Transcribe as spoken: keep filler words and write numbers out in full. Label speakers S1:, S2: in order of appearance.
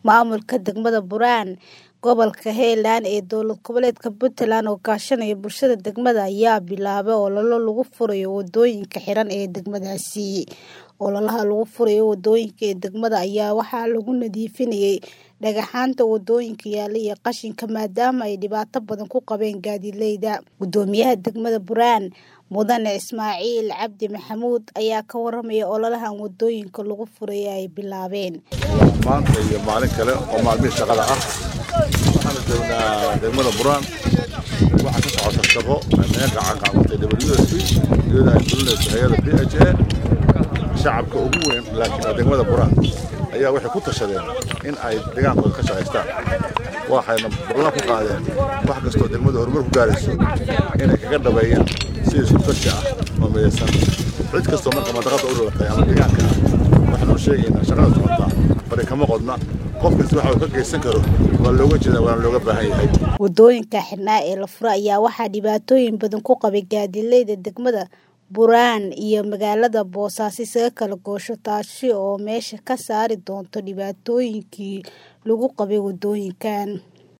S1: maamulka degmada Buraan gobolka Highland ee dowlad goboleedka Puntland oo kaashanaya bulshada degmada ayaa bilaabay olole lagu furayo wadooyinka xiran ee degmadaasi. Ololaha lagu furayo wadooyinka ee degmada ayaa waxaa lagu nadiifinayay dhagaxaanta wadooyinka yaala iyo qashinka maadaama ay dhibaato badan ku qabeen gaadiidleyda. Gudoomiyaha degmada Buraan Mudane Ismaaciil Cabdi Maxamuud ayaa ka waramaya ololahan wadooyinka lagu furay ay bilaabeen.
S2: maanta iyo maalin kale oo maalmihi shaqada ah waxaan joognaa degmada Buraan waxa ka socota shaqo meel gacan qabatay W S P iyadoo ay fulinayso hay'adda P H A shacabka ugu weyn laakiin degmada Buraan ayaa waxay ku tashadeen in ay deegaankooda ka shaqeystaan waxayna ballan ku qaadeen wax kastoo degmada horumar ku gaarayso inay kaga dhabeeyaan si isku tashi ah oo midaysan cid kastoo marka madaqada u dhalatay ama deegaanka waxaanu sheegaynaa shaqada socota bari kama qodna qof kasta waxa uu ka geysan karo waa looga jeedaa waa looga baahan yahay.
S1: Wadooyinka xirnaa ee la furay ayaa waxaa dhibaatooyin badan ku qabay gaadiidleyda degmada Buraan iyo magaalada Boosaaso isaga kala goosho taasi oo meesha ka saari doonto dhibaatooyinkii lagu qabay wadooyinkan.